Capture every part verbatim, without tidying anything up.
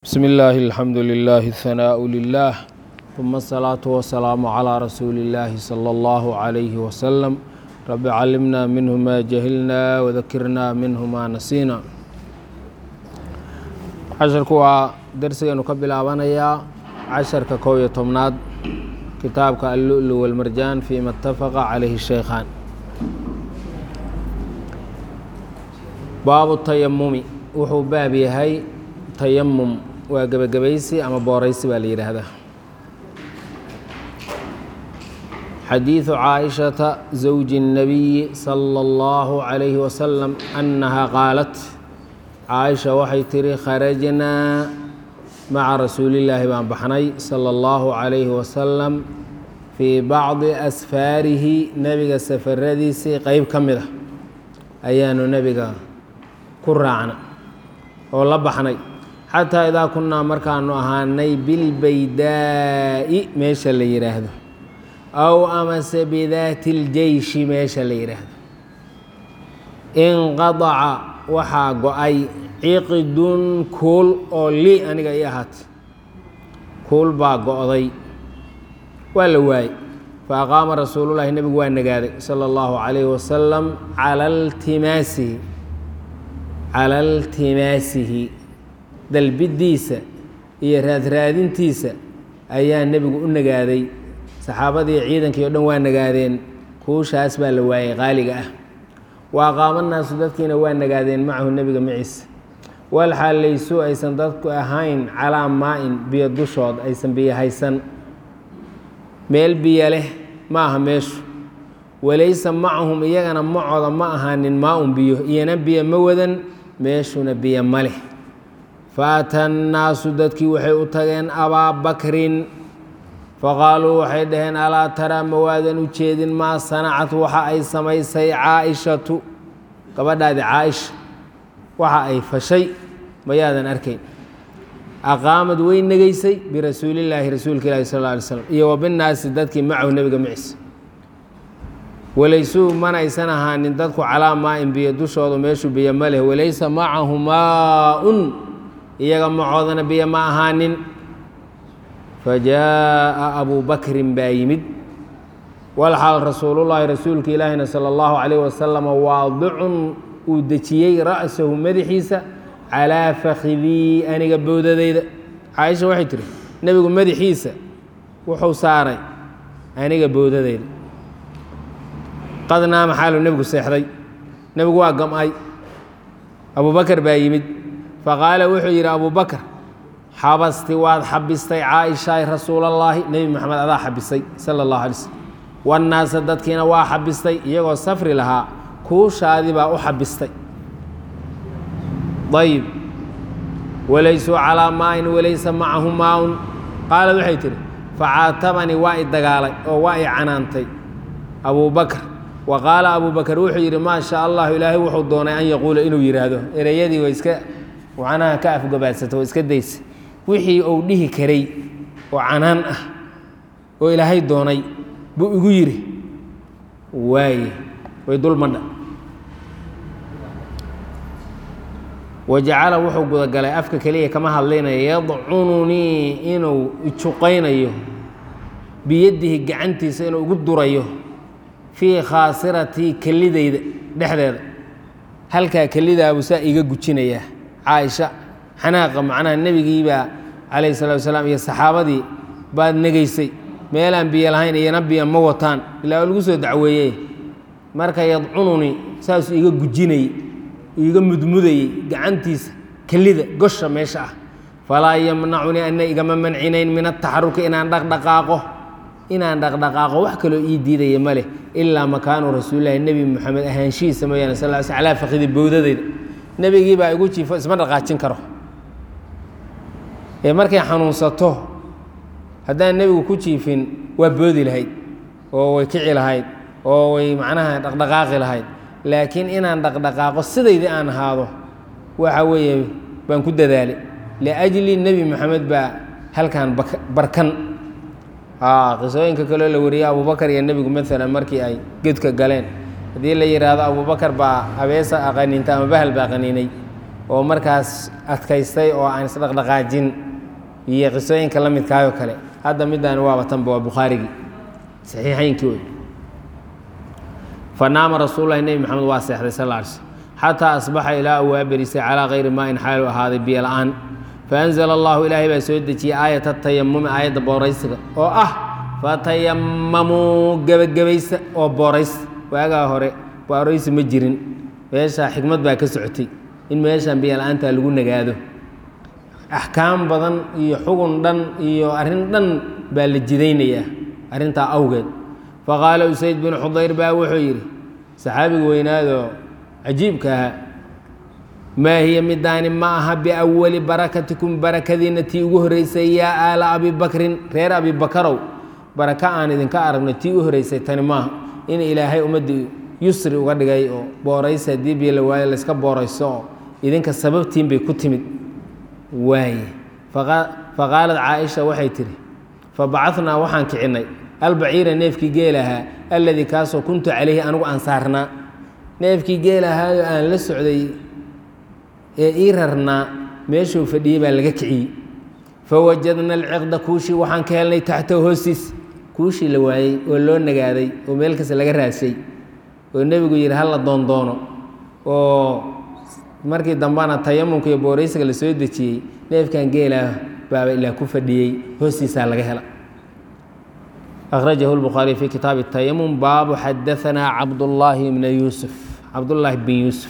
بسم الله الحمد لله الثناء لله ثم الصلاة والسلام على رسول الله صلى الله عليه وسلم رب علمنا منه ما جهلنا وذكرنا منه ما نسينا casharku waa darsigaynu ka bilaabanayaa casharka kow iyo tobnaad kitaabka allu'lu walmarjaan fiima اtafaqa calayhi shaykhaan baabu tayamumi wuxuu baab yahay tayamum waa gebagabaysi ama booraysi baa la yidhaahdaa xadiiثu caaishata zawji الnabiyi salى اllahu عalayhi wasalam annaha qaalat caaisha waxay tiri kharajnaa maca rasuulillaahi baan baxnay sala allahu calayhi wasalam fii bacdi asfaarihi nebiga safaradiisii qeyb ka mid a ayaanu nebiga ku raacna oo la baxnay xataa idaa kunnaa markaanu ahaanay bilbaydaa'i meesha la yidhaahdo aw amase bidaati اljeyshi meesha la yidhaahdo inqadaca waxaa go-ay ciqidun kuul oo lii aniga ii ahaatay kuul baa go-day waa la waayey fa aqaama rasuulullahi nebigu waa nagaaday sala allahu calayhi wasalam cala ltimaasihi cala iltimaasihi dalbidiisa iyo raadraadintiisa ayaa nebigu u nagaaday saxaabadii ciidankii o dhan waa nagaadeen kuushaas baa la waayey qaaliga ah wa aqaama naasu dadkiina waa nagaadeen macahu nebiga maciisa walxaal laysuu aysan dadku ahayn calaa maa-in biyo dushood aysan biyo haysan meel biyo leh ma aha meeshu walaysa macahum iyagana macooda ma ahaanin maa-un biyo iyana biyo ma wadan meeshuna biyo ma leh faata nnaasu dadkii waxay u tageen abaa bakrin faqaaluu waxay dhaheen alaa taraa ma waadan u jeedin maa sanacad waxa ay samaysay caaishatu gabadhaadi caaisha waxa ay fashay mayaadan arkayn aqaamad way negaysay birasuulillaahi rasuulka ilaahi sal lla alay slam iyo wa binnaasi dadkii macahu nebiga maciisa walaysuu manaysan ahaanin dadku calaa maa-in biyo dushooda meeshuu biyo ma leh walaysa macahu maa-un iyaga macoodana biyo ma ahaanin fajaaءa abu bakrin baa yimid walxaal rasuulullaahi rasuulka ilaahina sala allahu calayh wasalam waadicun uu dejiyey ra'sahu madaxiisa calaa fakidii aniga bowdadayda caaisha waxay tihi nebigu madaxiisa wuxuu saaray aniga bowdadayda qad naama xaalu nebigu seexday nebigu waa gam-ay abu bakar baa yimid faqaala wuxuu yidhi abu bakr xabasti waad xabistay caaishaay rasuulallaahi nebi moxamed adaa xabisay sala allahu alay slm wannaasa dadkiina waa xabistay iyagoo safri lahaa kuushaadii baa u xabistay ayib walaysuu calaa maa-in walaysa macahu maa-un qaalad waxay tihi facaatabanii waa i dagaalay oo waa i canaantay abuu bakr wa qaala abuu bakr wuxuu yidhi maa shaa allahu ilaahay wuxuu doonay an yaquula inuu yidhaahdo ereyadii way iska macnaha ka afgabaadsata oo iska daysa wixii uu dhihi karay oo canaan ah oo ilaahay doonay buu igu yidhi waaye way dulmadha wajacala wuxuu gudagalay afka keliya kama hadlaynaya yadcununii inuu ijuqaynayo biyadihi gacantiisa inuu igu durayo fii khaasiratii kelidayda dhexdeeda halkaa kelidaabuu saa iga gujinayaa caaisha xanaaqa macnaha nebigiibaa calayhi salatu wasalaam iyo saxaabadii baad negaysay meelaan biyo lahayn iyana biyo ma wataan ilaa oo lagu soo dacweeyey marka yadcununi saasuu iga gujinayey iga mudmudayey gacantiisa kelida gosha meesha ah falaa yamnacunii ana igama mancinayn min ataxaruki inaan dhaqdhaqaaqo inaan dhaqdhaqaaqo wax kaloo ii diidaya ma leh ilaa makaanu rasuulillahi nebi moxamed ahaanshihiisa mooyaane sal sl calaa fakidi bowdadayda nebigii baa igu jiifo isma dhaqaajin karo ee markay xanuunsato haddaan nebigu ku jiifin waa boodi lahayd oo way kici lahayd oo way macnaha dhaqdhaqaaqi lahayd laakiin inaan dhaqdhaqaaqo sidaydii aan ahaado waxa weeye baan ku dadaalay liajli nebi moxamed baa halkan barkan qisooyinka kaloo la wariyay abubakar iyo nebigu maalan markii ay gedka galeen haddii la yidhaahdo abubakar baa habeesa aqaniinta ama bahal baa qaniinay oo markaas adkaystay oo aan isdhaqdhaqaajin iyo qisooyinka la midkaayoo kale hadda midaan waaba tanba waa bukhaarigii saxiixaynkii wey fanaama rasuululahi nebi maxamed waa seexday sal lla alay slm xataa asbaxa ilaa uu waa berisay calaa kayri maa-in xaalu ahaaday biyo la-aan faanzala allahu ilaahay baa soo dejiyey aayata tayamumi aayadda booraysiga oo ah fatayamamuu gebagabaysa oo booraysa waagaa hore booraysi ma jirin meeshaa xikmad baa ka socotay in meeshaan biyo la-aantaa lagu nagaado axkaam badan iyo xugun dhan iyo arrin dhan baa la jidaynayaa arrintaa awgeed faqaala usayd binu xudayr baa wuxuu yidhi saxaabiga weynaadoo cajiibka ahaa maa hiya midaani ma aha biawali barakatikum barakadiinna tii ugu horreysay yaa aala abibakrin reer abibakarow baraka aan idinka aragno tii u horreysay tani maaha in ilaahay ummaddii yusri uga dhigay oo booraysa haddii biyo la waayo layska boorayso oo idinka sababtiin bay ku timid waaye faqaalad caaisha waxay tidhi fabacadnaa waxaan kicinnay albaciira neefkii geelahaa alladii kaasoo kuntu calayhi anigu aan saarnaa neefkii geelahaayo aan la socday ee ii rarnaa meeshuu fadhiyey baa laga kiciyey fawajadna alciqda kuushii waxaan ka helnay taxtahu hoostiis kuushii la waayey oo loo nagaaday oo meel kasta laga raasay oo nebigu yidhi hala doondoono oo markii dambana tayamumka iyo booraysiga la soo dejiyey neefkan geelaah baaba ilaa ku fadhiyey hoostiisaa laga hela akhrajahu lbukhaariy fi kitaabi tayamum baabu xadaanaa cabdullaahi bna yuusuf cabdullaahi bin yuusuf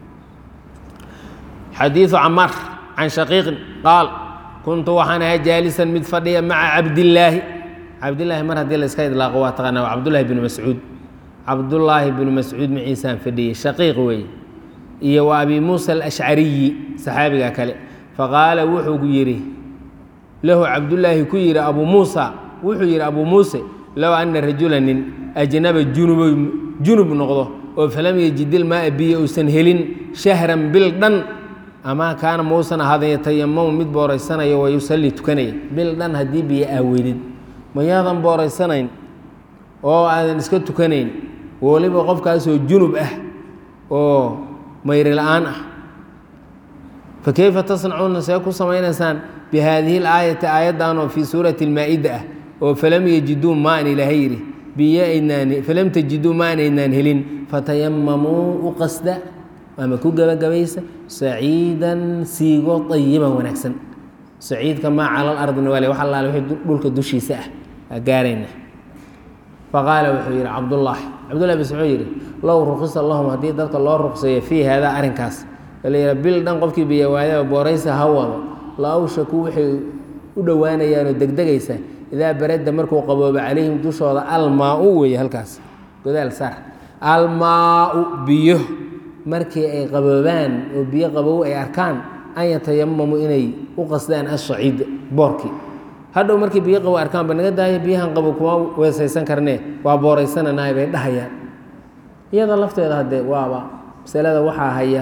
xadiidu camaar can shaqiiqin qaal kuntu waxaan ahay jaalisan mid fadhiya maca cabdillaahi cabdillaahi mar haddii la iska idlaaqo waa taqaanaa waa cabdullaahi binu mascuud cabdullaahi binu mascuud maciisaan fadhiyey shaqiiq weeye iyo wa abi muusa alashcariyi saxaabiga kale faqaala wuxuu yidhi lahu cabdullaahi ku yidhi abuu muusa wuxuu yidhi abuu muuse low ana rajula nin ajnaba junub junub noqdo oo falam yejidil maa biyo uusan helin shahran bil dhan amaa kaana mausan ahaadan yatayamamu mid booraysanayo wa yusalli tukanaya bil dhan haddii biyo aaweydid mayaadan booraysanayn oo aadan iska tukanayn weliba qofkaasoo junub ah oo mayri la-aan ah fa kayfa tasnacuuna see ku samaynaysaan bi haadihi alaayati aayaddan oo fii suurati almaa-ida ah oo falam yejiduu maan ilaahay yidhi biyo aynaan falam tajiduu maan aynaan helin fatayamamuu u qasda ama ku gebagabaysa saciidan siigo ayiban wanaagsan saciidka maa cala alardina waale wax allaale wixii dhulka dushiisa ah aa gaarayna faqaala wuxuu yidhi cabdullaahi cabdullahi bas wuxuu yidhi low ruqisa lahum haddii dadka loo ruqseeyo fii haadaa arrinkaas la yidha bil dhan qofkii biyo waayaba booraysa ha wado la awshaku waxay u dhowaanayaanoo degdegaysa idaa baradda markuu qaboobo calayhim dushooda almaa-u weeye halkaas godaal saar almaa-u biyo markii ay qaboobaan oo biyo qabow ay arkaan an yatayamamu inay u qasdaan assaciid boorkii hadhow markii biyo qabow arkaan ba naga daaya biyahan qabow kuma weesaysan karnee waa booraysananahay bay dhahayaan iyada lafteeda haddee waaba masalada waxaa haya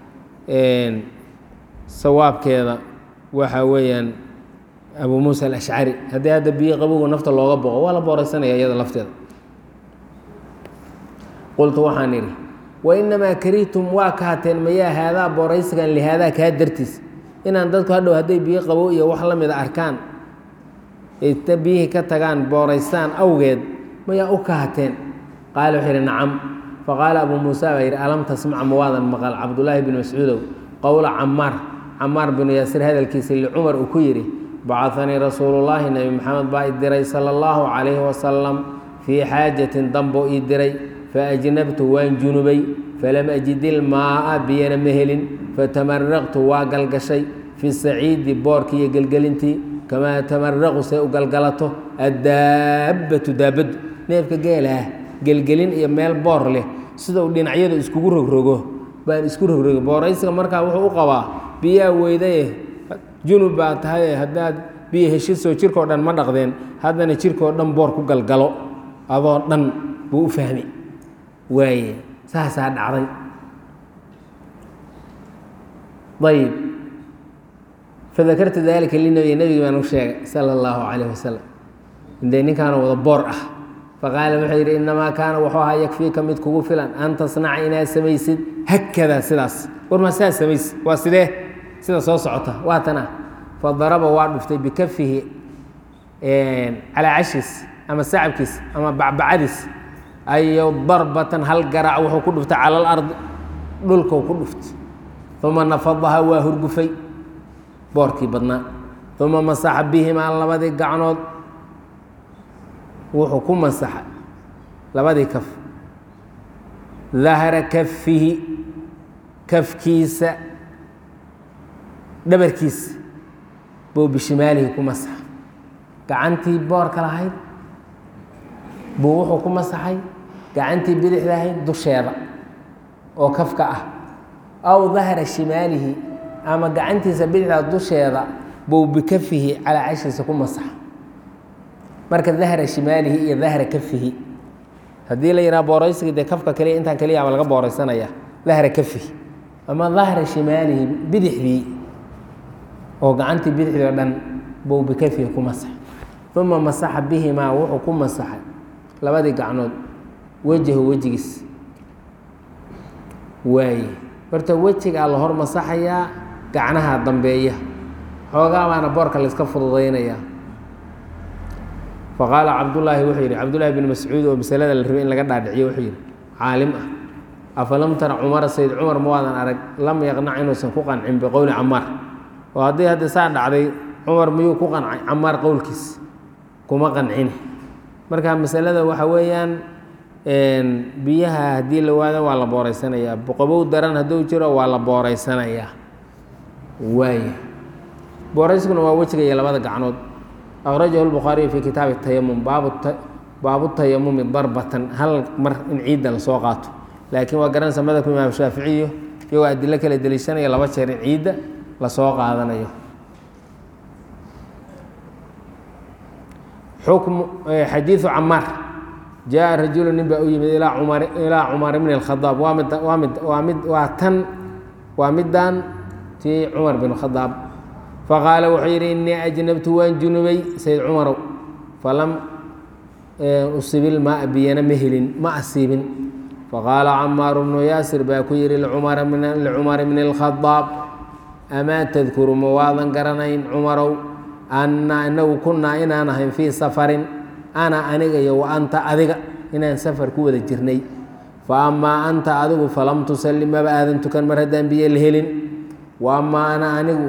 sawaabkeeda waxaa weeyaan abuu muusa alashcari haddii hadda biyo qabowga nafta looga boqo waa la booraysanaya iyada lafteeda qultu waxaan idhi wainamaa karihtum waa ka hateen mayaa haadaa booraysigan lihaadaa kaa dartiis inaan dadku hadhow hadday biyo qabow iyo wax la mida arkaan ay biyihii ka tagaan booraystaan awgeed mayaa u ka hateen qaala wuxuu yidhi nacam faqaala abuu muusa baa yidhi alam tasmac mawaadan maqal cabdullaahi binu mascuudow qowla camaar camaar binu yaasir hadalkiisa licumar uu ku yidhi bacahanii rasuulullaahi nebi maxamed baa i diray sala allahu calayhi wasalam fii xaajatin damboo ii diray faajnabtu waan junubay falam ajid ilmaaa biyana ma helin fatamaraqtu waa galgashay fi saciidi boorkii iyo gelgelintii kamaa tamaraqu say u galgalato addaabbatu daabaddu neefka geelaah gelgelin iyo meel boor leh sida uu dhinacyada iskugu rogrogo baan isku rogrogo booraysiga markaa wuxuu u qabaa biyaa weydaye junub baa tahay haddaad biyo heshiisoo jirkao dhan ma dhaqdeen haddana jirkao dhan boor ku galgalo adoo dhan buu u fahmi waaye saasaa dhacday ayib fadakartu daalika linabiy nebigi baan u sheegay sala allahu calayh wasalam indee ninkaana wada boor ah faqaala wuxuu yidhi inamaa kaana wuxuu ahaa yakfiika mid kugu filan an tasnaca inaad samaysid hakadaa sidaas war maa sidaas samaysid waa sidee sida soo socota waa tan ah fadaraba waa dhuftay bikafihi calaa cashiis ama sacabkiis ama bacbacadiis ayo darbatan hal garaac wuxuu ku dhuftay cala alardi dhulkau ku dhuftay uma nafadaha waa hurgufay boorkii badnaa uma masaxa bihimaa labadii gacnood wuxuu ku masaxay labadii kaf dahra kafihi kafkiisa dhabarkiisa buu bishimaalihi ku masaxay gacantii boorka lahayd buu wuxuu ku masaxay gacantii bidixda ahayd dusheeda oo kafka ah aw dahra shimaalihi ama gacantiisa bidixda dusheeda buu bikafihi calaa cashiisa ku masaxa marka dahra shimaalihi iyo dahra kafihi haddii la yidhaha booraysiga dee kafka kaliya intaan kaliya ama laga booraysanaya dahra kafihi ama dahra shimaalihi bidixdii oo gacantii bidixdii oo dhan buu bikafihi ku masaxay uma masaxa bihimaa wuxuu ku masaxay labadii gacnood wejahu wejigiis waaye horta wejigaa la hor masaxayaa gacnaha dambeeya xoogaa baana boorka la iska fududaynayaa faqaala cabdullaahi wuxuu yidhi cabdullaahi bin mascuud oo masalada la rabay in laga dhaadhiciyo wuxuu yidhi caalim ah afalam tara cumara sayd cumar ma waadan arag lam yaqnac inuusan ku qancin biqowli camaar oo haddii hadda saa dhacday cumar miyuu ku qancay camaar qowlkiis kuma qancin marka masalada waxa weeyaan biyaha haddii la waado waa la booreysanayaa qabow daran hadduu jiro waa la booreysanayaa waaya booreyskuna waa wejiga iyo labada gacnood akhrajahu lbukhaariyu fii kitaabi tayamum baabu tayamumi darbatan hal mar in ciidda lasoo qaato laakiin waa garanaysa madhabka imaam shaaficiyo iyagoo adilo kala deliishanaya laba jeer in ciidda lasoo qaadanayo xukmu xadiidu camaar jaa rajulu nin baa u yimid ilaa cumar ilaa cumar bn اkhadaab waa mid waa mid waa mid waa tan waa middan tii cumar bin khadaab faqaala wuxuu yidhi inii ajnabtu waan junubay sayd cumarow falam usibil maa biyana ma helin ma asiibin faqaala camaaru bnu yaasir baa ku yidhi licumar bni اlkhadaab amaa tadkuru ma waadan garanayn cumarow anna inagu kunnaa inaan ahayn fii safarin ana aniga iyo wa anta adiga inaan safar ku wada jirnay fa amaa anta adigu falam tusalli maba aadan tukan mar haddaan biyo la helin wa amaa ana anigu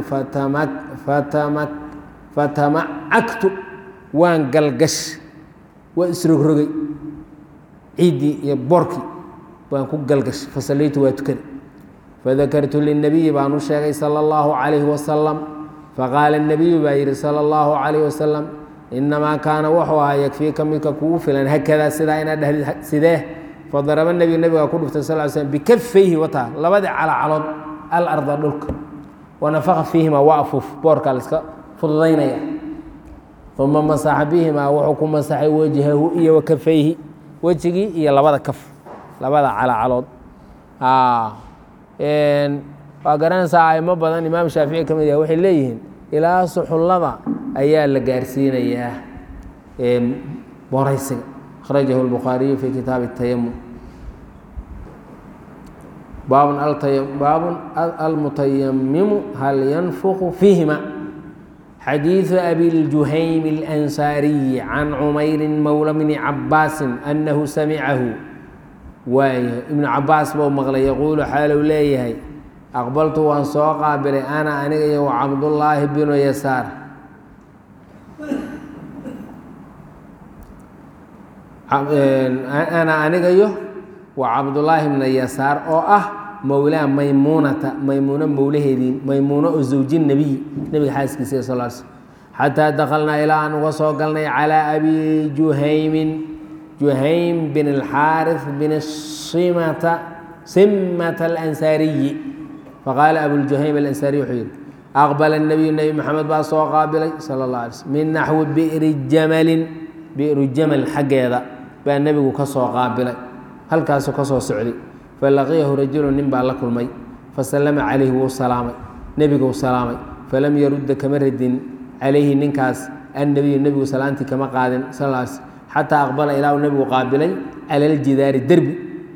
fatamacagtu waan galgash waa isrogrogay ciiddii iyo boorkii baan ku galgash fasallaytu waa tukaday fadakartu linabiyi baan u sheegay sala allahu calayhi wasalam faqaala الnabiyu baa yidhi salى اllahu عalayh wasalam inamaa kaana wuxuu ahaa yakfiika midka kugu filan hakadaa sidaa inaad dhahdid sidee fadaraba nebigu nebigaa ku dhuftay sal slm bikafayhi wataa labadii calacalood alarda dhulka wanafaka fiihimaa waa afuuf boorkaa la iska fududaynaya uma masaxa bihimaa wuxuu ku masaxay wajhahu iyo wakafayhi wejigii iyo labada kaf labada calacalood waa garanaysaa aimo badan imaam shaafici ka mid yah waxay leeyihiin ilaa suxullada ayaa la gaarsiinayaa booraysiga akhrajahu lbukhaariyu fii kitaabi tayamum baabun baabun almutayamimu hal yanfuqu fiihima xadiiثu abi ljuhaym اlansaariyi can cumayri mowla bni cabaasin anahu samicahu waayo ibnu cabaas buu maqlay yaquulu xaalou leeyahay aqbaltu waan soo qaabilay ana aniga iyo cabdullaahi binu yasaar ana aniga iyo wa cabdullaahi bna yasaar oo ah mowlaa maymuunata maymuuno mowlaheedii maymuuno oo zawji nebiy nebiga xaaskiisa sal l slm xataa dakhalnaa ilaa aan uga soo galnay calaa abi juhaymin juhaym bin alxaaris bin simata simata alansaariyi faqaala abuljuhaym alansaariy wuxuu yidhi aqbala الnabiyu nebi maxamed baa soo qaabilay sala اllah alay slm min naxwi bi'ri jamalin bi'ru jamal xaggeeda baa nebigu ka soo qaabilay halkaasuu ka soo socday falaqiyahu rajulu nin baa la kulmay fasallama calayhi wuu salaamay nebiguu salaamay falam yarudda kama radin calayhi ninkaas annebiyu nebigu salaantii kama qaadin sal xataa aqbala ilaahu nebigu qaabilay cala aljidaari derbi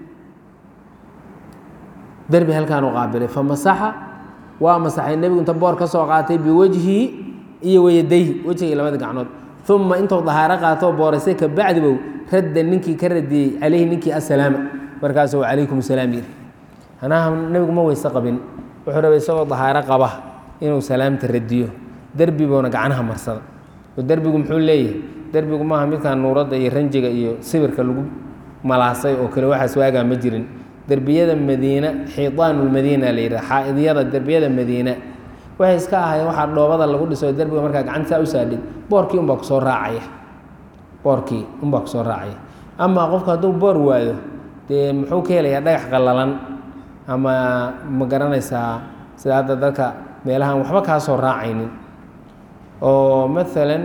derbi halkaanuu qaabilay famasaxa waa masaxay nebigu inta boor ka soo qaatay biwejhihi iyo wayadayhi wejiga iyo labada gacnood uma intuu dahaaro qaatoo booraysay ka bacdi bow radda ninkii ka radiyey calayhi ninkii assalaama markaasuu calaykum salaam yiri anaha nebigu ma weyse qabin wuxuu rabay isagoo dahaaro qaba inuu salaamta radiyo derbi buuna gacnaha marsada oo derbigu muxuu leeyahay derbigu maaha midkaan nuuradda iyo ranjiga iyo sibirka lagu malaasay oo kale waxaas waagaa ma jirin derbiyada madiina xiidaanulmadiina la yidhaha xaa'idyada derbiyada madiina waxay iska ahaayeen waxaa dhoobada lagu dhiso derbiga markaa gacantaa u saadhid boorkii unbaa kusoo raacaya boorkii unbaa kusoo raacaya amaa qofku hadduu boor waayo dee muxuu ka helayaa dhagax qallalan ama ma garanaysaa sida hadda dadka meelahaan waxba kaa soo raacaynin oo maalan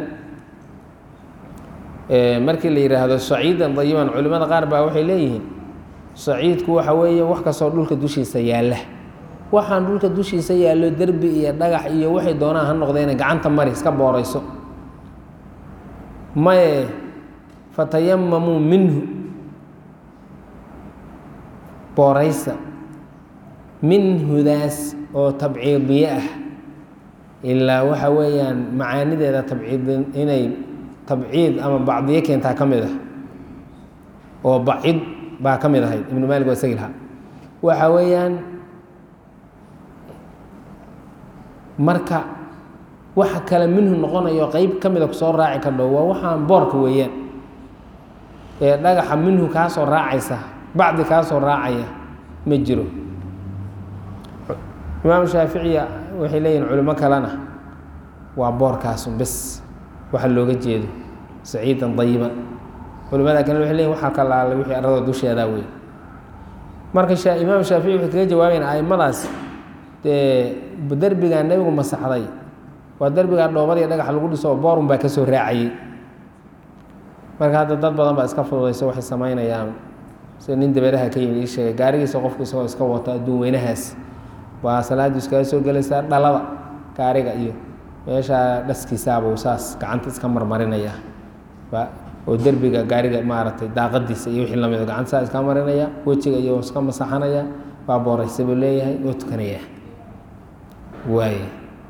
markii la yidhaahdo saciidan dayiban culimmada qaar baa waxay leeyihiin saciidku waxa weeye wax kastoo dhulka dushiisa yaalla waxaan dhulka dushiisa yaallo derbi iyo dhagax iyo waxay doonaan ha noqdeena gacanta mari iska boorayso maye fatayamamuu minhu booraysa minhudaas oo tabciidiye ah ilaa waxa weeyaan macaanideeda tabciid inay tabciid ama bacdiye keentaa ka mid ah oo bacid baa ka mid ahayd ibnu maalik waa isagi lahaa waxa weeyaan marka waxa kale minhu noqonayo qeyb ka mida kusoo raaci kardho waa waxaan boorka weeyaan ee dhagaxa minhu kaa soo raacaysa bacdi kaa soo raacaya ma jiro imaam shaaficiya waxay leeyihin culimo kalena waa boorkaasu bes waxa looga jeedo saciidan dayiban culimada kale waxay leeyihin waxaa ka laalay wixii arada dusheedaa wey marka imaam shaafici waxay kaga jawaabayeen aimadaas dee derbigaa nebigu masaxday waa derbigaa dhoobadii dhagax lagu dhiso oo boorun baa ka soo raacayey marka hadda dad badan baa iska fududayso waxay samaynayaan sida nin dabeeraha ka yimi ii sheegay gaarigiisa qofku isagoo iska wato adduun weynahaas waa salaaddu iskaga soo gelaysaa dhalada gaariga iyo meesha dhaskiisaabuu saas gacanta iska marmarinaya oo derbiga gaariga maaragtay daaqadiisa iyo wixii lamid gacanta saa iska marinaya wejiga iyo iska masaxanaya waa booraysa buu leeyahay oo tukanaya waaye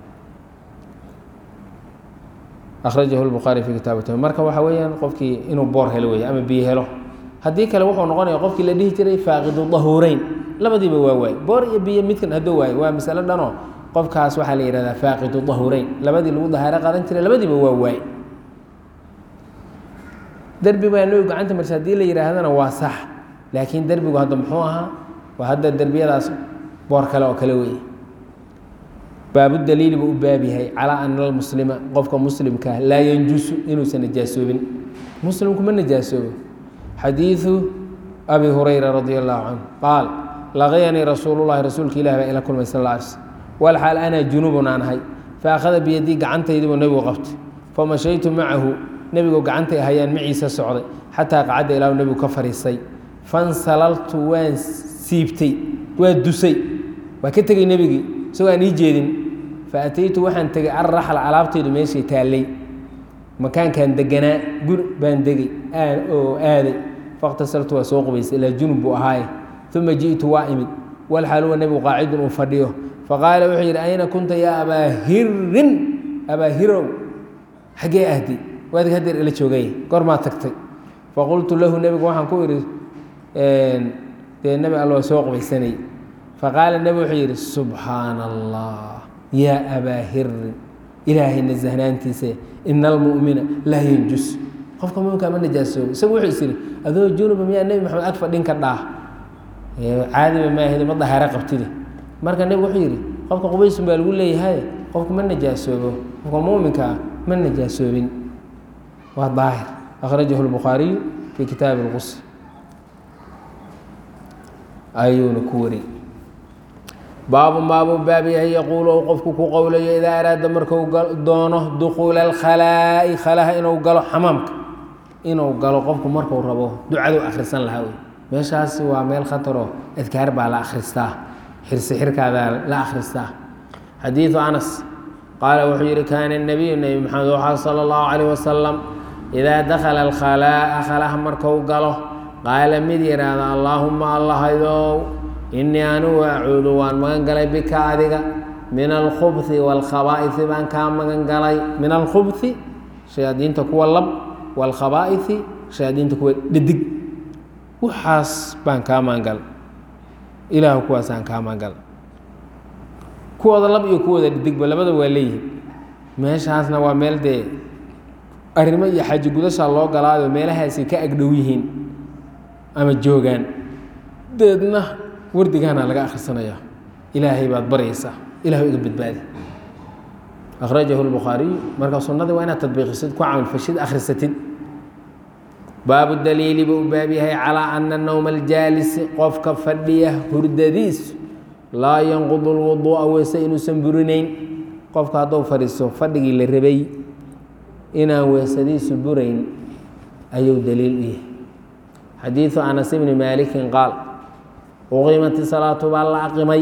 akhrajahu lbukhaari fi kitaabatihi marka waxa weeyaan qofkii inuu boor helo weeye ama biyo helo haddii kale wuxuu noqonaya qofkii la dhihi jiray faaqidu dahuureyn labadiiba waa waaye boor iyo biyo midkan hadduu waaye waa masalo dhanoo qofkaas waxaa la yihahdaa faaqidu dahuureyn labadii lagu dahaaro qaadan jiray labadiiba waa waaye derbi baa nebigu gacanta marsa haddii la yihaahdana waa sax laakiin derbigu hadda muxuu ahaa waa hadda derbiyadaas boor kale oo kale weeye baabudaliili buu u baab yahay calaa ana almuslima qofka muslimkaa laa yanjusu inuusan najaasoobin muslimku ma najaasoobo xadiidu abi hurayra radi allahu canhu qaal laqayanii rasuulullahi rasuulka ilah baa ila kulmay sal alla alay slm walxaal ana junubun aan ahay faakhada biyadii gacantaydii buu nebigu qabtay famashaytu macahu nebigu gacantay hayaan maciisa socday xataa qacadda ilaahu nebigu ka fariistay fansalaltu waan siibtay waa dusay waa ka tegey nebigii isagoo aan ii jeedin faataytu waxaan tegey alraxla alaabtaydu meeshay taallay makaankan deganaa guri baan degay oo aaday fakhtasaltu waa soo qubaysay ilaa junub buu ahaaye uma ji'tu waa imid walxaal huwa nebigu qaacidun uu fadhiyo faqaala wuxuu yidhi ayna kunta yaa abaa hirin abaa hirow xaggee ahdi wadig hadeer ila joogay goormaa tagtay faqultu lahu nebigu waxaan ku idhi dee nebi alla waa soo qubaysanay faqaala nebi wuxuu yidhi subxaana allah yaa abaa hirin ilaahay nasahnaantiisa ina almu'mina laa yanjus qofka muminkaa ma najaasoobo isagu wuxuu is yidhi adoo junuba miyaa nebi maxamed ag fadhin ka dhaah caadiba maahedi ma dahaaro qabtidi marka nebigu wuxuu yidhi qofka qubaysun baa lagu leeyahay qofka ma najaasoobo qofka muminkaa ma najaasoobin waa daahir akhrajahu lbukhaariyu fii kitaabi اlqusl ayuuna ku wariyey baabu maabuu baab yahay yaquulu ou qofku ku qowlayo idaa araada marku doono dukuula alkhalaa'i khalaha inuu galo xamaamka inuu galo qofku marku rabo ducadu akhrisan lahaa wey meeshaasi waa meel khataroo adkaar baa la akhristaa xirsi xirkaadaa la akhristaa xadiidu anas qaala wuxuu yihi kaana nabiyu nebi maxamed waxaa sala allahu calayh wasalam idaa dakhala alkhalaa'a khalaha markuu galo qaala mid yidhaahda allaahuma allahaydow innii anugu acuudu waan magan galay bika adiga min alkhubhi waalkhabaa'ihi baan kaa magan galay min alkhubhi shayaadiinta kuwa lab waalkhabaa'ihi shayaadiinta kuwa dhadig waxaas baan kaa magan galay ilaahu kuwaasaan kaa magan galay kuwooda lab iyo kuwooda dhadigba labada waa leeyihin meeshaasna waa meel dee arrimo iyo xaji gudashaa loo galaayo meelahaasay ka agdhow yihiin ama joogaan deedna wardigaana laga akhrisanayaa ilaahay baad baryaysaa ilaahu iga badbaadi akhrajahu lbukhaariyu marka sunnadii waa inaad tadbiiqisid ku camalfashid akhrisatid baabu daliili buu u baab yahay calaa ana nowma aljaalisi qofka fadhiya hurdadiisu laa yanqudu lwuduu'a weyse inuusan burinayn qofka hadduu fadhiiso fadhigii la rabay inaan weysadiisu burayn ayuu daliil u yahay xadiidu anas bni maalikin qaal uqiimati salaatu baa la aqimay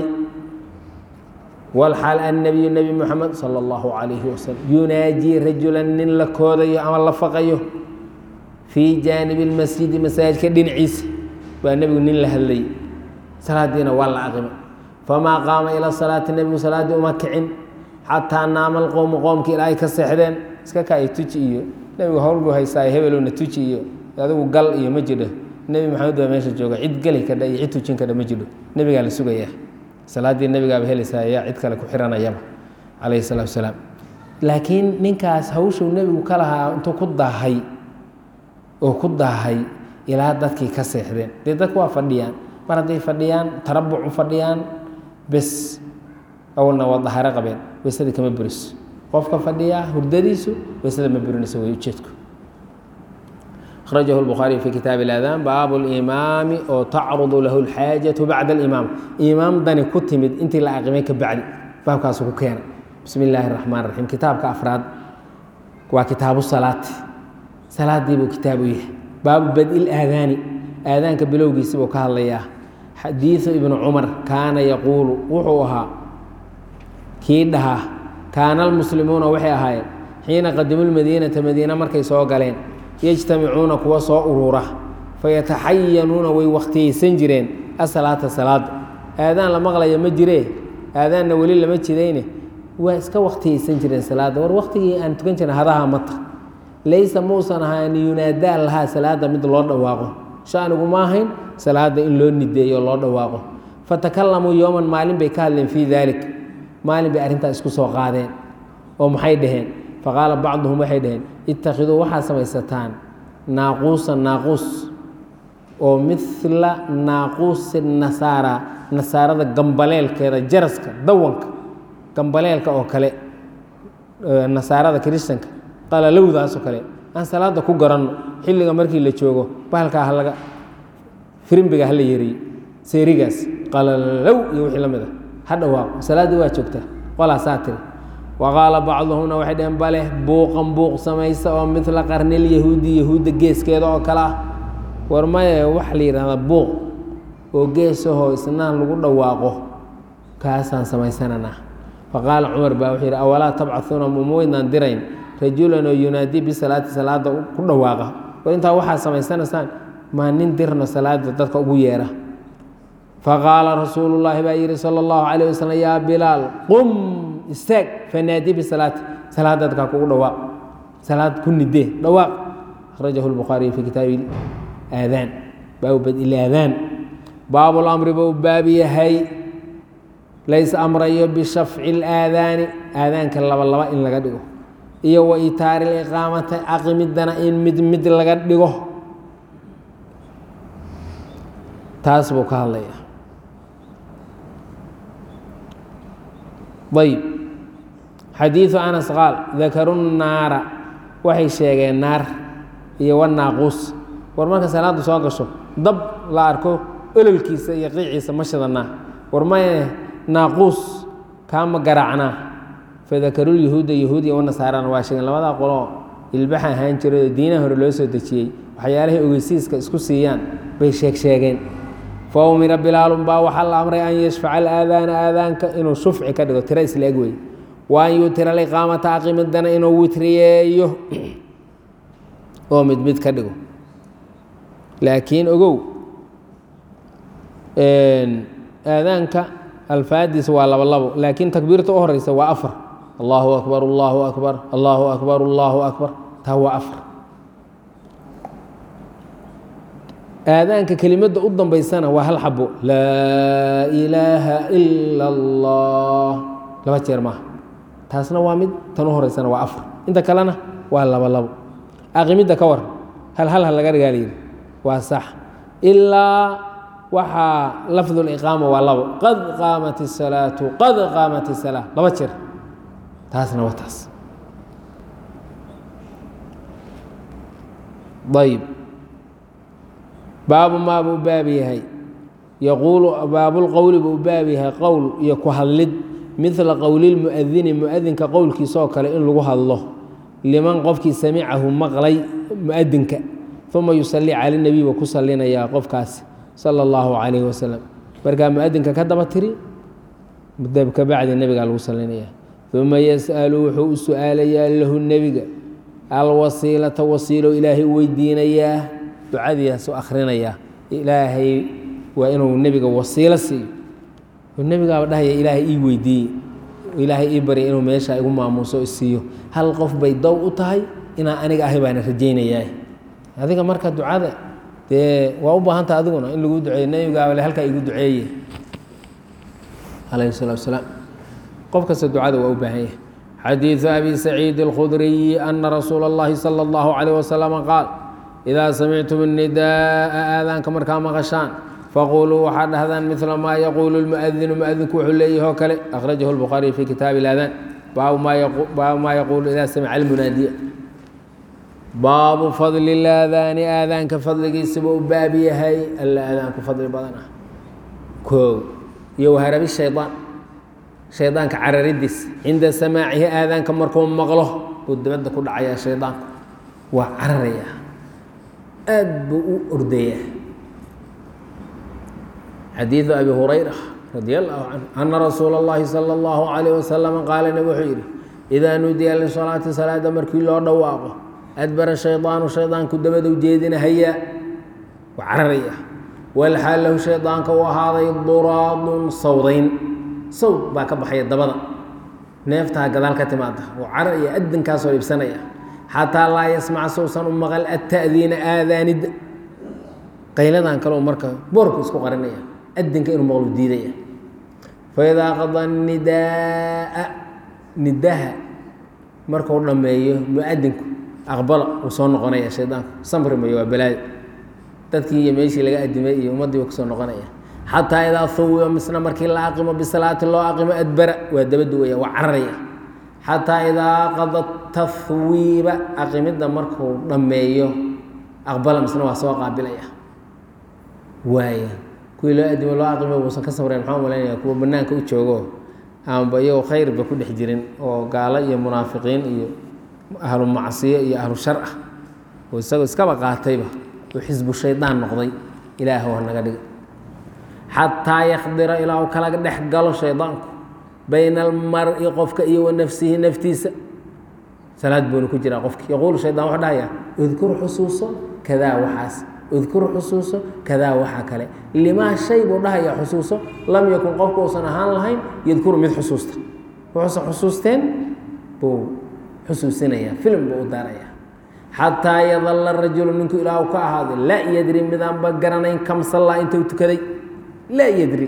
walxaal annabiyu nebi moxamed sala allahu calayhi wasalam yunaajii rajulan nin la koodayo ama la faqayo fii jaanibi lmasjidi masaajidka dhinaciisa baa nebigu nin la hadlayay salaadiina waa la aqimay famaa qaama ila salaati nebigu salaaddii uma kicin xataa naama alqowmu qoomkii ilaa ay ka seexdeen iska kaay tuji iyo nebigu howl buu haystaa hebelowna tuji iyo adigu gal iyo ma jidho nebi maxamed baa meesha jooga cid geli kadha iyo cid tujin kadha ma jidho nebigaa la sugayaa salaaddii nebigaaba helaysaa ayaa cid kale ku xiranayaba calayhi salaatu wasalaam laakiin ninkaas hawshuu nebigu ka lahaa intuu ku daahay oo ku daahay ilaa dadkii ka seexdeen dee dadku waa fadhiyaan mar hadday fadhiyaan tarabuc u fadhiyaan bes awalna waa daharo qabeen weysadii kama buriso qofka fadhiyaa hurdadiisu weysada ma burinayso way ujeedku akhrajahu lbukhaariyu fi kitaabi اlaadaan baabu limaami oo tacrudu lahu اlxaajatu bacda alimaam imaam dani ku timid intii la aqimay ka bacdi baabkaasu ku keenay bismi illaahi اraxmaan raxiim kitaabka afraad waa kitaabu salaati salaadii buu kitaab u yahay baabu badi aadaani aadaanka bilowgiisi buu ka hadlayaa xadiidu ibnu cumar kaana yaquulu wuxuu ahaa kii dhahaa kaana almuslimuuna waxay ahaayeen xiina qadimu lmadiinata madiina markay soo galeen yajtamicuuna kuwa soo urura fayataxayanuuna way wakhtiyeysan jireen asalaata salaada aadaan la maqlaya ma jiree aadaanna weli lama jidayne waa iska wakhtiyeysan jireen salaadda war waktigii aan tukan jirna hadaha mata laysa muusan ahaan yunaadaa lahaa salaada mid loo dhawaaqo shanigu ma ahayn salaada in loo nideeyo loo dhawaaqo fatakalamuu yowman maalin bay ka hadleen fii dalik maalin bay arrintaas isku soo qaadeen oo maxay dhaheen faqaala bacduhum waxay dhaheen ittakhiduu waxaad samaysataan naaquusa naaquus oo midla naaquusi nasaara nasaarada gambaleelkeeda jaraska dawanka gambaleelka oo kale nasaarada kiristanka qalalowdaas oo kale aan salaada ku garanno xilliga markii la joogo bahalkaa halaga firimbiga hala yeeriyo seerigaas qalalow iyo wixii la mid ah ha dhawaaqo salaaddii waa joogtaa qolaasaa tiri waqaala bacduhumna waxay dhaheen bale buuqan buuq samaysa oo midla qarnilyahuudi yahuudda geeskeeda oo kale ah war maye waxa la yidhahdaa buuq oo geesahoo isnaan lagu dhawaaqo kaasaan samaysananaa faqaala cumar baa wuxuu yidhi awalaa tabcahuuna muma weydnaan dirayn rajulan oo yunaadii bisalaati salaada ku dhawaaqa war intaa waxaad samaysanaysaan maa nin dirno salaada dadka ugu yeera faqaala rasuulu llaahi baa yidhi sala allahu calayh wasalam yaa bilaal qum istaag fanaadi bisalaati salaad dadkaa kugu dhawaaq salaad ku nidee dhawaaq akhrajahu lbukhaariyu fi kitaabi aadaan baabu badi aadaan baabu lamri buu baab yahay lays amrayo bishafci اlaadaani aadaanka laba laba in laga dhigo iyo wa itaari liqaamata aqimidana in mid mid laga dhigo taas buu ka hadlaya ayb xadiiثu anas qaal dakaru naara waxay sheegeen naar iyo wanaaquus war marka salaaddu soo gasho dab la arko ololkiisa iyo qiiciisa ma shidanaa war maye naaquus kaama garaacnaa fadakarulyahuuda yahuudiya wanasaarana waa sheegeen labadaa qoloo ilbaxa ahaan jiray oo diinaha hore loo soo dejiyey waxyaalahay ogeysiiska isku siiyaan bay sheeg sheegeen fa umira bilaalun baa waxaa la amray an yashfaca alaadaana aadaanka inuu shufci ka dhigo tiro isla eg wey wa an yutira liqaamata aqimidana inuu witriyeeyo oo mid mid ka dhigo laakiin ogow aadaanka alfaadiisa waa laba labo laakiin takbiirta u horeysa waa afar allahu akbar allahu akbar allahu akbar allahu akbar taa waa afar aadaanka kelimadda u dambaysana waa hal xabo laa ilaaha ila allah laba jeer maaha taasna waa mid tan u horeysana waa afar inta kalena waa laba labo aqimidda ka war hal hal hal laga dhigaa layidhi waa sax ilaa waxaa lafdu liqaama waa labo qad qaamat isalaatu qad qaamat isalaa laba jeer taasna waa taas ayb baabu maa buu baab yahay yaquulu baabulqowli buu baab yahay qowl iyo ku hadlid midla qowlilmuadini muadinka qowlkiisaoo kale in lagu hadlo liman qofkii samicahu maqlay muadinka uma yusalii cala nebiy buu ku salinayaa qofkaasi sala allahu calayhi wasalam markaa muadinka ka daba tiri ka bacdi nebigaa lagu salinaya uma yas'alu wuxuu u su-aalayaa lahu nebiga alwasiilata wasiilo ilaahay u weydiinayaa ducadiisu akhrinayaa ilaahay waa inuu nebiga wasiilo siiyo nebigaaba dhahaya ilaahay ii weydiiyey ilaahay ii barya inuu meesha igu maamuuso isiiyo hal qof bay dow u tahay inaa aniga ahay baana rajaynayaa adiga marka ducada dee waa u baahantaha adiguna in lagu duceeyo nebigaaba le halkaa igu duceeye alayhi salatu wasalaam qof kasta ducada waa u baahan yahay xadiiثu abi saciid اlkhudriyi ana rasuula اllahi salى اllahu calayh wasalama qaal idaa samictum الnidaءa aadaanka markaa maqashaan faquluu waxaad dhahdaan midla maa yaquulu lmuadinu muadinku wuxuu leeyahi oo kale akhrajahu اlbukhaariy fi kitaabi اlaadaan baabu maa yaquulu idaa samica almunaadiya baabu fadli اlaadaani aadaanka fadligiisaba u baab yahay alla aadaanku fadli badan ah koow iyo waharabi shayطaan shaydaanka cararidiis cinda samaacihi aadaanka markuu maqlo buu dabadda ku dhacayaa shaydaanku waa cararayaa aad buu u ordayaa xadiiثu abi hurayra radi allahu canhu ana rasuula اllahi salى اllahu calayh wasalama qaala nab wuxuu yidhi idaa nudiya lisalaati salaada markii loo dhawaaqo adbara shaydaanu shaydaanku dabadou jeedinahayaa waa cararayaa walxaal lahu shaydaanka u ahaaday duraadun sawdayn sawd baa ka baxaya dabada neeftaa gadaal ka timaada oo carar iyo adinkaasoo ibsanaya xataa laa yasmaca sousan u maqal ata'diina aadaanidda qayladan kaleo marka boorku isku qarinaya adinka inuu maqlu diidaya faidaa qada nidaaa nidaha markuu dhammeeyo muadinku aqbala uu soo noqonaya shaydaanku samri mayo waa balaayo dadkii iyo meeshii laga adimay iyo ummaddii wa kusoo noqonaya xataa idaa huwiba misna markii la aqimo bisalaati loo aqimo adbara waa dabaduwaya waa cararaya xataa idaa qada tahwiiba aqimidda markuu dhammeeyo aqbala misna waa soo qaabilaya waaya kuwii loo adimo loo aqimo uusan ka samrayn maxaa umalaynaya kuwa banaanka u joogo aanba iyagoo khayrba ku dhex jirin oo gaalo iyo munaafiqiin iyo ahlu macsiyo iyo ahlu shar ah oo isagoo iskaba qaatayba oo xisbu shaydaan noqday ilaah waa naga dhiga xataa yakdira ilaa uu kala dhex galo shaydaanku bayna almari qofka iyo wa nafsihi naftiisa salaad buuna ku jiraa qofki yaquulu shaydaan wuxuu dhahayaa udkur xusuuso kadaa waxaas udkur xusuuso kadaa waxaa kale limaa shay buu dhahayaa xusuuso lam yakun qofku uusan ahaan lahayn yadkuru mid xusuusta wuxuusan xusuusteen buu xusuusinayaa film buu u daarayaa xataa yadalla rajulu ninku ilaa uu ka ahaaday laa yadri midaanba garanayn kam sallaa intuu tukaday laa yadri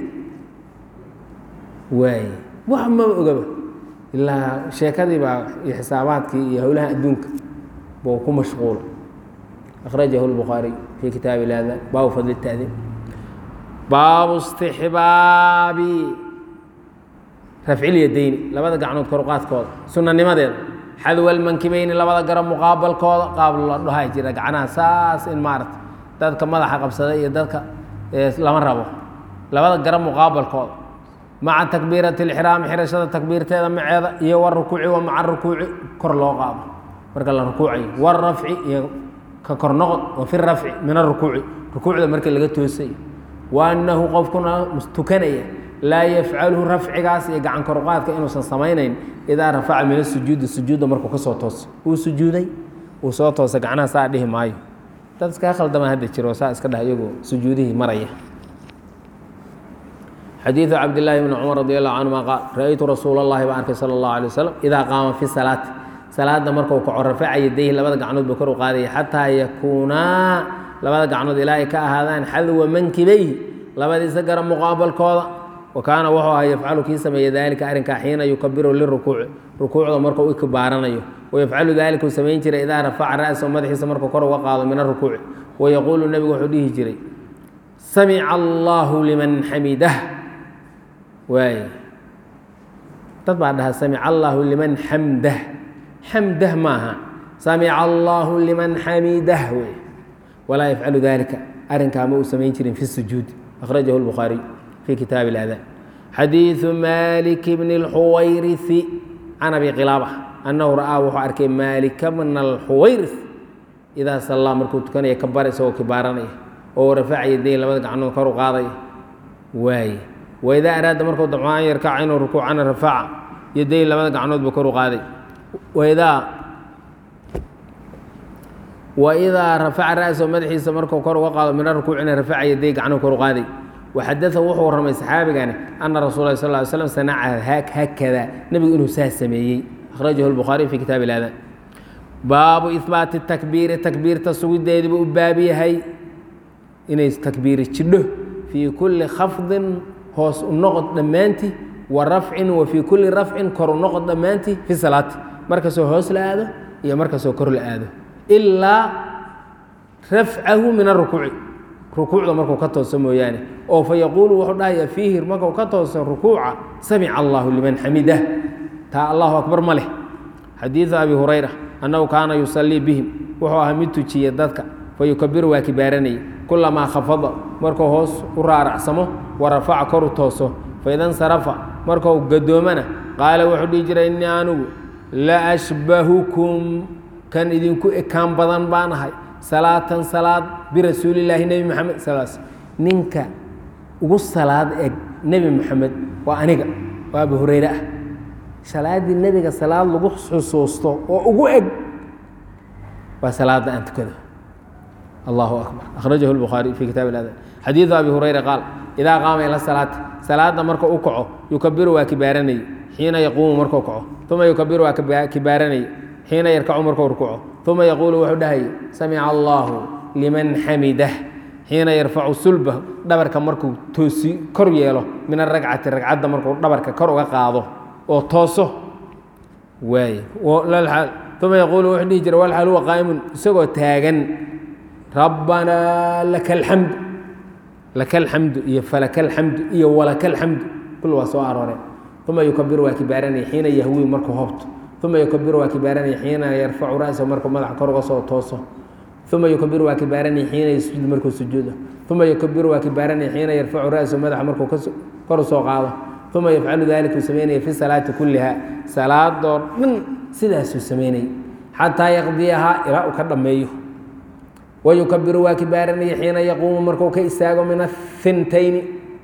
waay wax maba ogaba ilaa sheekadii baa iyo xisaabaadkii iyo howlaha adduunka buu ku mashquula akhrajahu اlbukhaariy fii kitaabi اlaadaan baabu fadli اta'diin baabu istixbaabi rafcilyadayni labada gacnood koruqaadkooda sunanimadeeda xadwa almankibeyni labada garab muqaabalkooda qaab la dhaha jira gacnaha saas in maarata dadka madaxa qabsada iyo dadka lama rabo labada garab muqaabalkooda maca takbiirati اlixraami xirashada takbiirteeda maceeda iyo warukuuci wa maca rukuuci kor loo qaado marka la rukuucayo warafci iyo ka kor noqod wa fi rafci min arukuuci rukuucda marka laga toosay wa annahu qofkuna tukanaya laa yafcaluhu rafcigaas iyo gacan koruqaadka inuusan samaynayn idaa rafaca min asujuudi sujuudda markuu ka soo tooso wuu sujuuday uu soo toosa gacnaha saa dhihi maayo dad iskaa khaldama hadda jiro saa iska dhah iyagoo sujuudihii maraya xadiiثu cabdالlahi bni cumar radi allahu canهuma qaal ra-aytu rasuula اllahi baan arkay salى اllahu alيه wasalam idaa qaama fi salaati salaada markuu kaco rafaca yadayhi labada gacnood ba kor u qaadaya xataa yakuunaa labada gacnood ilaa ay ka ahaadaan xadwa mankibayhi labadiisa gara muqaabalkooda wa kaana wuxuu ahaa yafcalu kii sameeya daalika arrinkaa xiina yukabiru lirukuuci rukuucda markuu u kibaaranayo wayafcalu daalika uu samayn jiray idaa rafaca ra'sahu madaxiisa markuu kor uga qaado min arukuuci wayaquulu nebigu wuxuu dhihi jiray samica allahu liman xamidah waay dad baa dhaha samica allahu liman xamdah xamdah maaha samica allahu liman xamidah wey walaa yafcalu dalika arrinkaa ma uu samayn jirin fi sujuud akhrajahu lbukhaariy fi kitaabi اlaadaan xadiiثu malik bni اlxuwayrisi can abi qilaaba annahu ra'aa wuxuu arkay maalika bna alxuwayris idaa sallaa markuu tukanaya kabara isagoo kibaaranaya oo rafaca yadayn labada gacnood kor u qaadaya waaye waidaa araada markuu damco an yarkaca inuu rukuucana rafaca yadayn labada gacnoodba kor u qaaday waidaa waidaa rafaca ra'sahu madaxiisa markuu kor uga qaado min arukuucina rafaca yaday gacnuhu kor u qaaday waxadaa wuxuu warramay saxaabigani ana rasul lah sal ly slam sanaca haakada nebigu inuu saa sameeyey akhrajahu lbukhaariy fi kitaabi اlaadaan baabu ihbaati takbiiri takbiirta sugideedibu u baab yahay inay takbiiri jidho fii kulli khafdin hoos u noqod dhammaanti wa rafcin wa fii kulli rafcin kor u noqod dhammaanti fi salaati markastoo hoos la aado iyo markastoo kor la aado ilaa rafcahu min arukuuci rukuucda markuu ka tooso mooyaane oo fa yaquulu wuxuu dhahaya fiihi markuu ka tooso rukuuca samica allahu liman xamidah taa allahu akbar ma leh xadiidu abi hurayra annahu kaana yusallii bihim wuxuu ahaa mid tujiya dadka fa yukabiru waa kibaaranaya kulamaa khafada markuu hoos u raaracsamo wa rafaca kor u tooso faida nsarafa markuu gadoomana qaala wuxuu dhihi jiray innii anigu la ashbahukum kan idinku ekaan badan baan ahay salaatan salaad birasuulillaahi nebi moxamed salaas ninka ugu salaad eg nebi moxamed waa aniga waa abu hurayre ah salaaddii nebiga salaad lagu xusuusto oo ugu eg waa salaadda aan tukado allahu akbar akhrajahu lbukhaariy fi kitaab اlaadaan xadiidu abi hurayra qaal idaa qaama ila salaati salaadda marka u kaco yukabiru waa kibaaranayey xiina yaquumu markuu kaco uma yukabiru waa kibaaranayey xiina yarkacu markuu rukuuco uma yaquulu wuxuu dhahayay samica allahu liman xamidah xiina yarfacu sulbahu dhabarka markuu toosi kor yeelo min aragcati ragcadda markuu dhabarka kor uga qaado oo tooso waay uma yaquulu wuxuu dhihi jira walxal huwa qaa'imun isagoo taagan rabbanaa laka alxamdu laka alxamdu iyo falaka alxamdu iyo walaka alxamdu kul waa soo arooreen uma yukabiru waa kibaaranaya xiina yahwii markuu hobto uma yukabiru waa kibaaranaya xiina yarfacu ra'sahu markuu madaxa kor uga soo tooso uma yukabiru waa kibaaranaya xiina yasjudu markuu sujuudo uma yukabiru waa kibaaranaya xiina yarfacu ra'sahu madaxa markuu kor u soo qaado uma yafcalu dalika uu samaynaya fi salaati kulliha salaadoo dhan sidaasuu samaynayay xataa yaqdiyahaa ilaa uu ka dhammeeyo wayukabiru waa kibaaranaya xiina yaquumu markuu ka istaago min ahintayni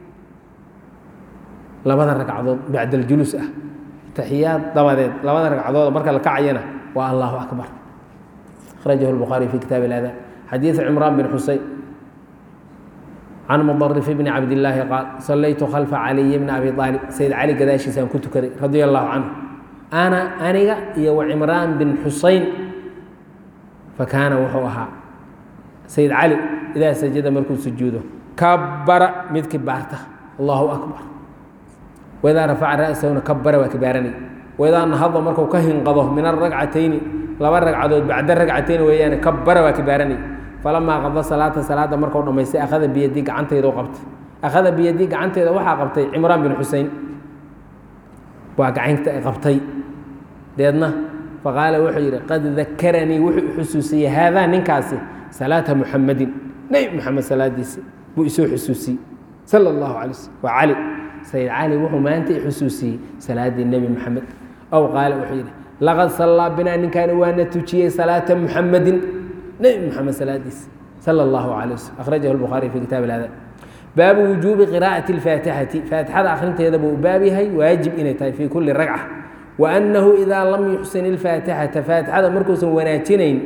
labada ragcadood bacda aljuluus ah taxiyaad dabadeed labada ragcadood marka la kacayana waa allahu akbar akhrajahu lbukhaariy fi kitaabi اlaadaan xadiidu cimraan bin xuseyn can mudarif bni cabdillaahi qaal sallaytu khalfa caliy bni abi aalib sayd cali gadaashiisaan ku tukaday radia allahu canhu ana aniga iyo wa cimraan bin xuseyn fakaana wuxuu ahaa sayd cali idaa sajada markuu sujuudo kabara mid kibaarta allahu akbar waidaa rafaca ra'sahuna kabara waa kibaaranay waidaa nahada markuu ka hinqado min aragcatayni laba ragcadood bacda ragcatayni weeyaane kabara waa kibaaranay falamaa qada salaata salaada markuu dhammaystay akhada biyadii gacanteedau qabtay akhada biyadii gacanteeda waxaa qabtay cimraan bin xusein waa gacanta ay qabtay deedna faqaala wuxuu yidhi qad dakaranii wuxuu xusuusiyey haadaa ninkaasi salaata muxamadin nebi moxamed salaadiisi buu isoo xusuusiyey sala allahu alay slm waa cali sayid cali wuxuu maanta i xusuusiyey salaaddii nebi moxamed aw qaala wuxuu yidhi laqad sallaa binaa ninkaani waana tujiyey salaata muxamadin nebi moxamed salaadiisi sala allahu alay waslm akhrajahu lbukhaariy fi kitaab اlaadaan baabu wujuubi qiraa'ati اlfaatixati faatixada akhrinteeda buu baab yahay waajib inay tahay fii kulli ragca wa annahu idaa lam yuxsin ilfaatixata faatixada markuusan wanaajinayn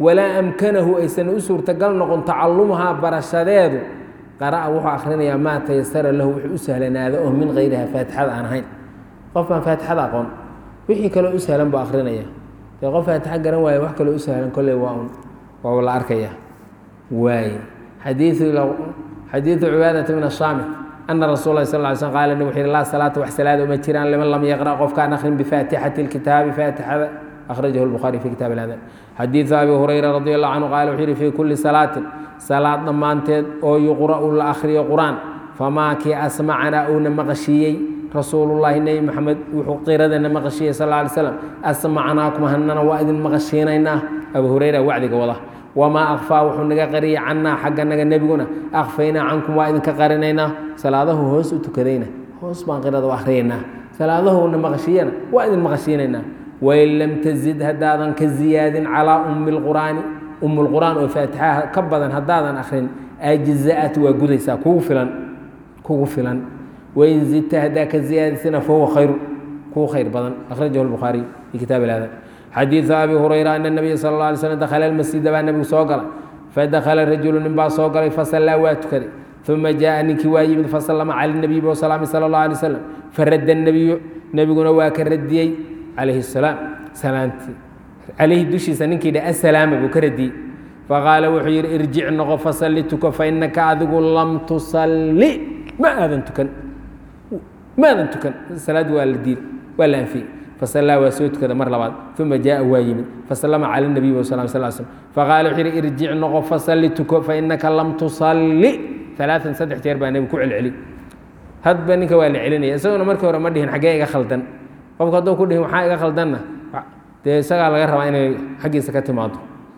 walaa amkanahu aysan u suurtagal noqon tacalumuhaa barashadeedu qara'a wuxuu akhrinayaa maa tayasara lahu wuxuu u sahlanaado oo min hayriha faatixada aan ahayn qof baan faatixada aqoon wixii kaloo u sahlan buu akrinaya dee qof faatixa garan waaye wax kaloo u sahlan kolley waa un waaba la arkaya waaye xadiiu xadiidu cibaadata min ashaamit ana rasuul lah sal ly slm qaala nabig wuxuu yihi laa salaata wax salaada uma jiraan liman lam yaqra' qofkaan akrin bifaatixati اlkitaabi faatixada akhrajahu lbukhaari fi kitaab اladan xadiidu abi hurayra radi allahu canhu qaala wuxuu yihi fii kulli salaatin salaad dhammaanteed oo yuqra'u la akhriyo qur-aan famaa kii asmacanaa uuna maqashiiyey rasuulullaahi nebi maxamed wuxuu qiradana maqashiiyey sal ly slam asmacnaakum hanana waa idin maqashiinaynaa abu hurayra wacdiga wada wamaa akfaa wuxuu naga qariyey cannaa xagga naga nebiguna akfaynaa cankum waa idinka qarinaynaa salaadahu hoos u tukadayna hoos baan qirada u akhriyaynaa salaadahuna maqashiiyana waa idin maqashiinaynaa wain lam tazid haddaadan ka ziyaadin calaa ummi lqur'aani umm lqur'aan oo faatixaha ka badan haddaadan akrin ajza'at waa gudaysaa kugu filan kugu filan wain zidta haddaa ka ziyaadisana fahuwa khayru kugu khayr badan akhrajahu lbukhaariy fi kitaab ilaada xadiidu abi hurayra ana nabiya sal اla alay slm dakhala almasjida baa nebigu soo galay fadakhala rajulu nin baa soo galay fasallaa waa tukaday uma jaءa ninkii waa yimid fasallama cala nabiy buu salaamay sala اllah alay slam faradda nebiyu nebiguna waa ka radiyey calayhi salaam salaamtii calayhi dushiisa ninkii dha asalaama buu ka radiyey faqaala wuxuu yidhi irjic noqo fasalli tuko fainaka adigu lam tusalli ma aadan tukan ma aadan tukan salaaddi waa la diiday waa la anfiyey fasallaa waa soo tukada mar labaad uma jaءa waa yimid fasallama cala nabiy wa sal sl slm faqaala wuxuu yidhi irjic noqo fasalli tuko fainaka lam tusalli alaaan saddex jeer baa nebigu ku celceli hadba ninka waa la celinaya isaguna markii hore ma dhihin xaggee iga khaldan qofku hadduu ku dhihin waxaa iga khaldanna dee isagaa laga rabaa inay xaggiisa ka timaado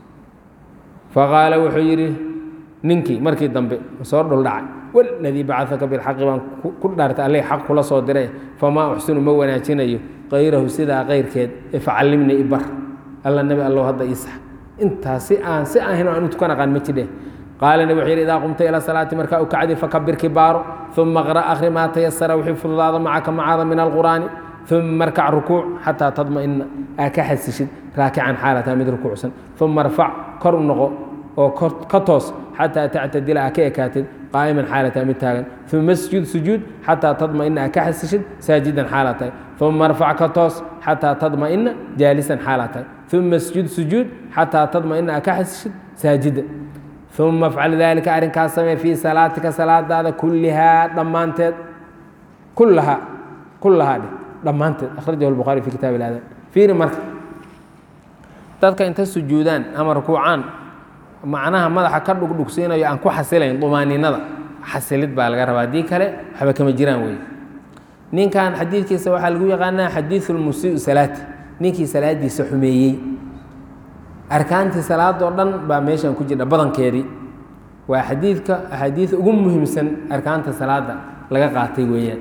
faqaala wuxuu yidhi ninkii markii dambe soo dhuldhacay waladii bacaka bilxaqi baan ku dhaartay alleh xaq kula soo diray famaa uxsinu ma wanaajinayo kayrahu sidaa kayrkeed facallimni ibar alla nebi allow hadda ii sax intaas si aan si ahayn oo aan u tukan aqaan ma jidhe qaala nebi wuxuu yidhi idaa qumta ila salaati markaa u kacdi fakabir kibaaro uma qra' akhri maa tayasara wixii fududaada macaka macaada min alqur'aani uma arkac rukuuc xataa tadma'ina aa ka xasishid raakican xaalataa mid rukuucsan uma arfac kor u noqo oo ka toos xataa tactadila aa ka ekaatid qaa'iman xaalataa mid taagan uma sjud sujuud xataa tadma'ina aa ka xasishid saajidan xaalaa tahay uma arfac ka toos xataa tadma'ina jaalisan xaalaa tahay uma sjud sujuud xataa tadma'ina aa ka xasishid saajida uma afcal daalika arrinkaas samee fii salaatika salaadaada kullihaa dhammaanteed kullahaa kullahaa dheh dhammaanteed akhrajahu lbukhaari fi kitaab ilaadaan fiiri marka dadka inta sujuudaan ama rukuucaan macnaha madaxa ka dhugdhugsiinayo aan ku xasilayn dumaaninada xasilid baa laga rabaa haddii kale waxba kama jiraan wey ninkan xadiidkiisa waxaa lagu yaqaanaa xadiidu lmusiiu salaati ninkii salaadiisa xumeeyey arkaantii salaadoo dhan baa meeshan ku jirha badankeedii waa xadiidka axaadiida ugu muhiimsan arkaanta salaada laga qaatay weeyaan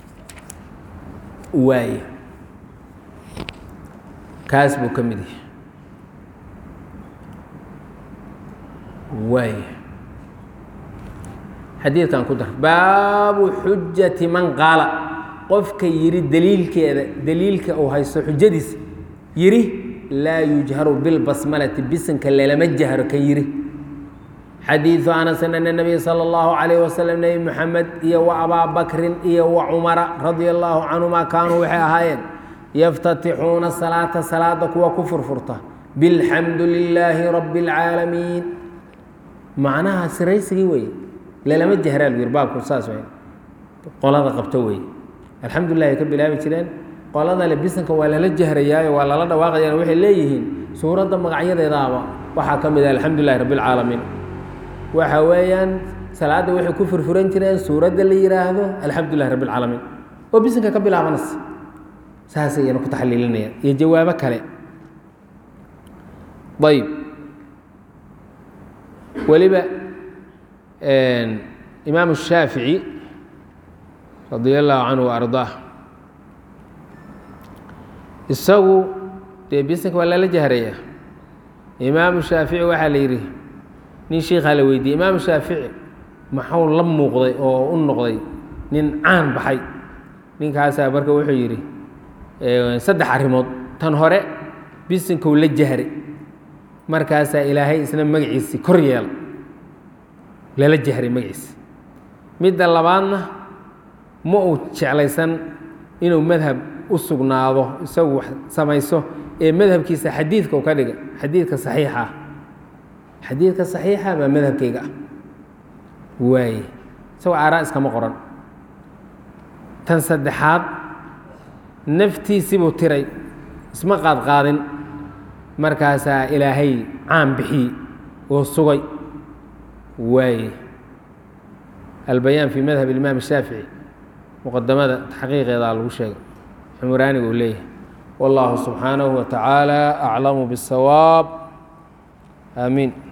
waay kaas buu ka mid yahay waay xadiidkan ku dar baabu xujati man qaala qofka yidhi daliilkeeda daliilka uu haysto xujadiisa yidhi laa yujharu bilbasmalati bisinka lalama jahro kan yidhi xadiidu anasin ana nabiya sala allahu calayh wasalam nebi moxamed iyo wa abaa bakrin iyo wa cumara radia allahu canhuma kaanuu waxay ahaayeen yaftatixuuna salaata salaada kuwa ku furfurta bilxamdu lilaahi rabbi اlcaalamiin macnaha siraysigii weye lalama jahraa lu yiri baabku saas wey qolada qabto weye alxamdu lilah ay ka bilaabi jireen qolada le bisanka waa lala jahrayaayo waa lala dhawaaqayaan waxay leeyihiin suuradda magacyadeedaaba waxaa ka mid ah alxamdu lilahi rabbi اlcaalamiin waxa weeyaan salaadda waxay ku furfuran jireen suuradda la yidhaahdo alxamdu lilahi rabbi اlcaalamiin oo bisanka ka bilaabanaysa saasay iyana ku taxliilinayaan iyo jawaabo kale ayb weliba imaam الshaafiعي radia allahu canhu وarضaah isagu dee bisanka waa lala jahraya imaamu shaafici waxaa la yidhi nin shiikaa la weydiiyey imaamu shaafici maxuu la muuqday oo u noqday nin caan baxay ninkaasaa marka wuxuu yidhi saddex arrimood tan hore bisinkou la jahray markaasaa ilaahay isna magaciisii kor yeela lala jahray magaciisi midda labaadna ma uu jeclaysan inuu madhab u sugnaado isagu wax samayso ee madhabkiisa xadiidka u ka dhiga xadiidka saxiixa ah xadiidka saxiixa baa madhabkayga ah waaye isagoo aaraa iskama qoran tan saddexaad naftiisibuu tiray isma qaadqaadin markaasaa ilaahay caan bixiyey oo sugay waaye albayaan fii madhab imaam الshaafiعي muqadamada taxqiiqeedaa lagu sheegay xumuraaniga uu leeyahay wاllahu subxaanaه wa taعaalى aclamu bالsawaab aamiin